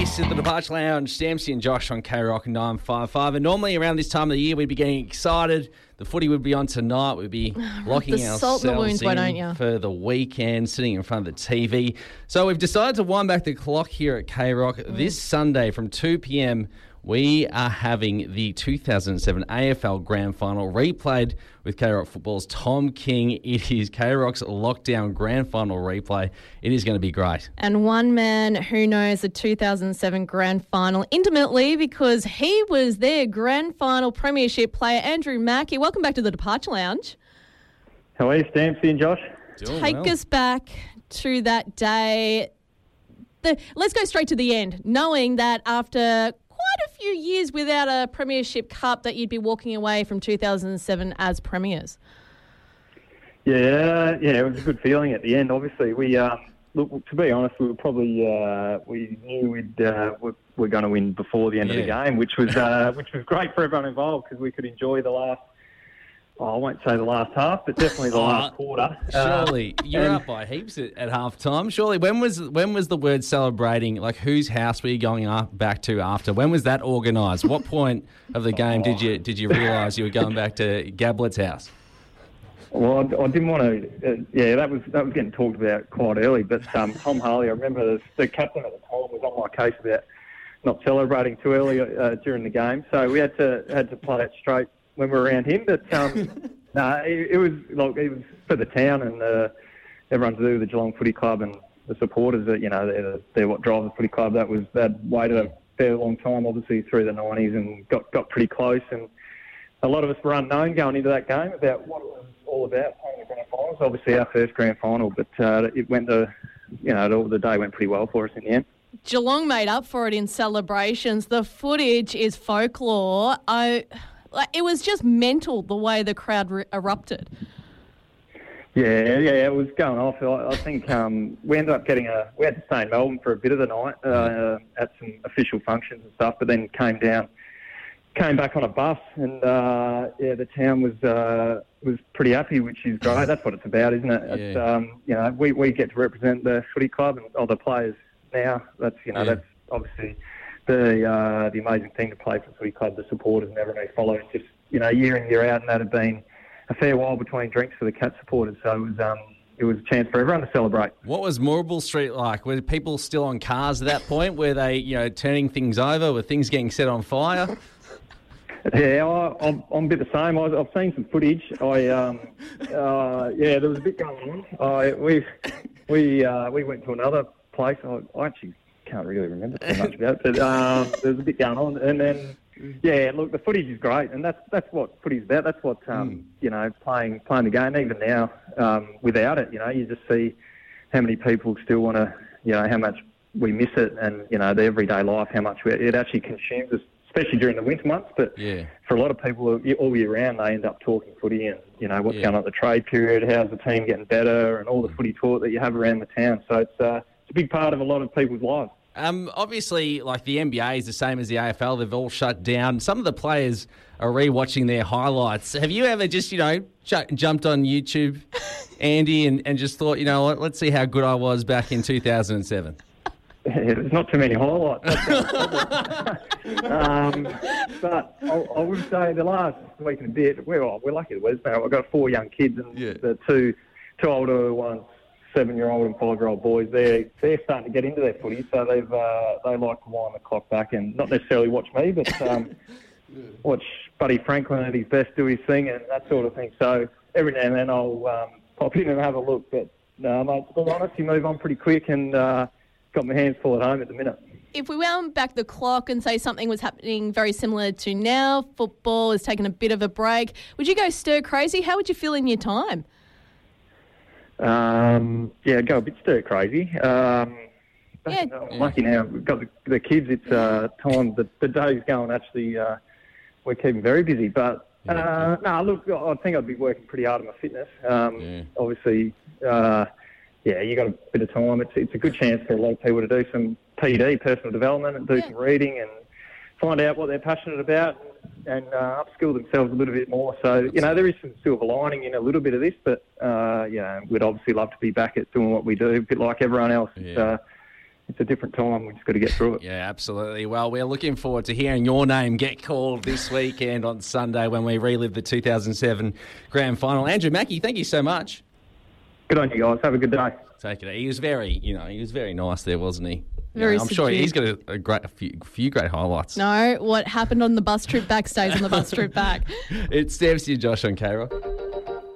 This is the Departure Lounge, Dempsey and Josh on K-Rock 955. And normally around this time of the year, we'd be getting excited. The footy would be on tonight. We'd be locking the salt in the wounds, why don't you? for the weekend, sitting in front of the TV. So we've decided to wind back the clock here at K-Rock. This Sunday from 2 p.m, we are having the 2007 AFL Grand Final replayed with K-Rock Football's Tom King. It is K-Rock's Lockdown Grand Final replay. It is going to be great. And one man who knows the 2007 Grand Final intimately because he was their Grand Final Premiership player, Andrew Mackie. Welcome back to the Departure Lounge. How are you, Dempsey and Josh? Take us back to that day. Let's go straight to the end, knowing that after quite a few years without a Premiership Cup that you'd be walking away from 2007 as premiers. Yeah, it was a good feeling at the end. Obviously, we look, to be honest, we were probably we knew we're going to win before the end of the game, which was great for everyone involved because we could enjoy the last. I won't say the last half, but definitely the last quarter. Surely you're up by heaps at half time. Surely when was the word celebrating? Like whose house were you going back to after? When was that organised? What point of the game did you realise you were going back to Gablett's house? Well, I didn't want to. That was getting talked about quite early. But Tom Harley, I remember the captain at the time was on my case about not celebrating too early during the game, so we had to play it straight when we were around him, but it was for the town and everyone to do with the Geelong Footy Club and the supporters. That they're what drive the footy club. They'd waited a fairly long time, obviously through the 90s, and got pretty close. And a lot of us were unknown going into that game about what it was all about playing the grand finals. Obviously, our first grand final, but it went the day went pretty well for us in the end. Geelong made up for it in celebrations. The footage is folklore. It was just mental the way the crowd erupted. Yeah, it was going off. I think we ended up we had to stay in Melbourne for a bit of the night at some official functions and stuff, but then came back on a bus, and the town was pretty happy, which is great. That's what it's about, isn't it? Yeah. It's, we get to represent the footy club and all the players now. That's obviously the amazing thing to play for the footy club, the supporters and everyone who follow it, just year in, year out, and that had been a fair while between drinks for the Cat supporters, so it was a chance for everyone to celebrate. What was Moorabool Street like? Were people still on cars at that point? Were they turning things over? Were things getting set on fire? Yeah, I'm a bit the same. I've seen some footage. There was a bit going on. We went to another place. I actually can't really remember too much about it, but there was a bit going on. And then, look, the footage is great, and that's what footy's about. That's what, playing the game, even now, without it, you just see how many people still want to, how much we miss it, and, the everyday life, how much it actually consumes us, especially during the winter months. But for a lot of people all year round, they end up talking footy and, what's going on at the trade period, how's the team getting better, and all the footy talk that you have around the town. So it's a big part of a lot of people's lives. Obviously, like the NBA is the same as the AFL. They've all shut down. Some of the players are rewatching their highlights. Have you ever just, jumped on YouTube, Andy, and just thought, let's see how good I was back in 2007? There's not too many highlights. But I would say the last week and a bit, we're lucky to West now. I've got 4 young kids, and the two older ones, 7-year-old and 5-year-old boys, they're starting to get into their footy, so they like to wind the clock back and not necessarily watch me, but watch Buddy Franklin at his best do his thing and that sort of thing. So every now and then I'll pop in and have a look. But mate, to be honest, you move on pretty quick, and got my hands full at home at the minute. If we wound back the clock and say something was happening very similar to now, football has taken a bit of a break, would you go stir crazy? How would you feel in your time? Go a bit stir crazy. I'm lucky now. We've got the kids. It's time. The day's going. Actually, we're keeping very busy. But look, I think I'd be working pretty hard on my fitness. Obviously, you got a bit of time. It's a good chance for a lot of people to do some PD, personal development, and do some reading and find out what they're passionate about and upskill themselves a little bit more. So, there is some silver lining in a little bit of this, but, we'd obviously love to be back at doing what we do, a bit like everyone else. it's a different time. We've just got to get through it. Yeah, absolutely. Well, we're looking forward to hearing your name get called this weekend on Sunday when we relive the 2007 Grand Final. Andrew Mackie, thank you so much. Good on you guys. Have a good day. Take it. He was very nice there, wasn't he? Very I'm sure subdued. he's got a few great highlights. No, what happened on the bus trip back stays on the bus trip back. It's Stevie and Josh on K-Rock.